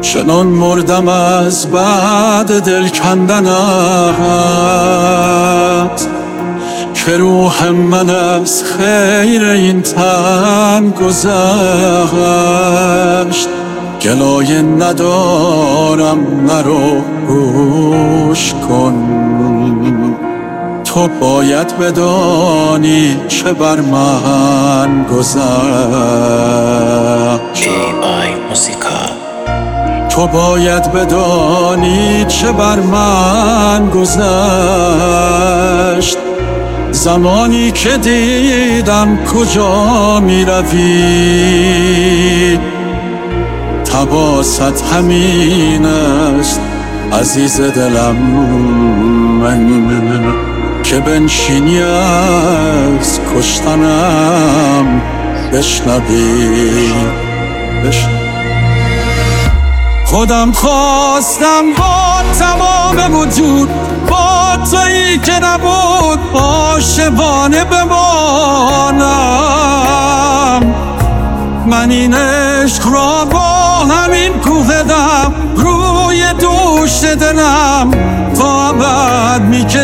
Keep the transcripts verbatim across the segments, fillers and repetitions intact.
چنان مردم از بعد دل کندنت که روح من از خیر این تن گذشت. گلایه ندارم نرو گوش کن، تو باید بدانی چه بر من گذشت. ای آی موسیقا تو باید بدانی چه بر من گذشت. زمانی که دیدم کجا می روی، تباست همین است عزیز دلم من، که بنشینی از کشتنم بشنوی. خودم خواستم با تمام وجود با تویی که نبود عاشقانه بمانم. من این عشق را با همین کوه دم روی دوش دلم تا ابد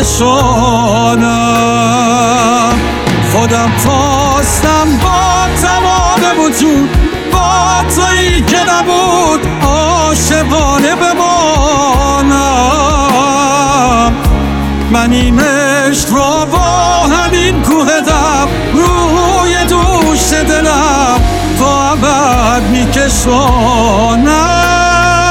میکشانم. خودم خواستم با تمام وجود با تویی که نبود عاشقانه بمانم. من این عشق را با همین کوه دم روی دوش دلم تا ابد میکشانم.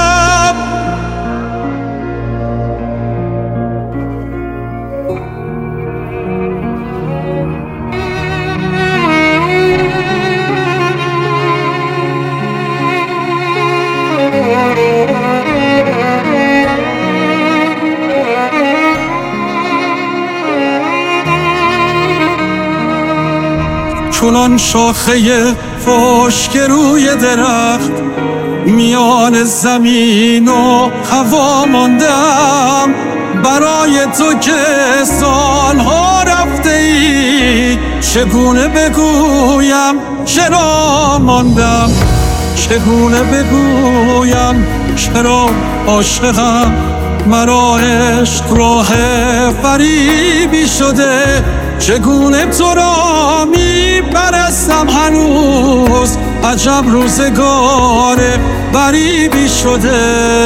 چونان شاخه خشک روی درخت میان زمین و هوا ماندم. برای تو که سالها رفته ای چگونه بگویم چرا ماندم، چگونه بگویم چرا عاشقم. مرا عشق راه فریبی شده، چگونه تو را می پرستم هنوز عجب روزگار غریبی شده.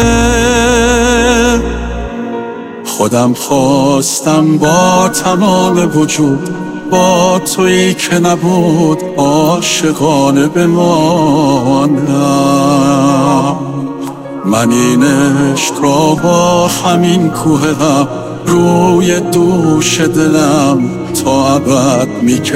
خودم خواستم با تمام وجود با تویی که نبود عاشقانه بمانم. من این عشق را با همین کوه غم روی دوش دلم تا ابد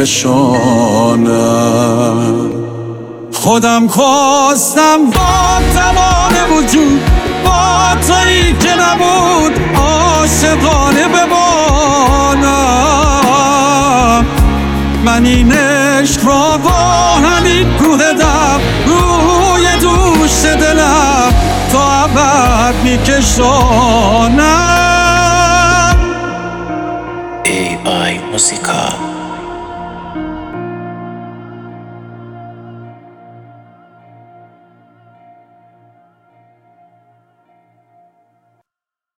میکشانم. خودم خواستم با تمام وجود با تویی که نبود عاشقانه بمانم. من این عشق را با همین کوه دم روی دوش دلم تا ابد میکشانم. ای آی موسیقا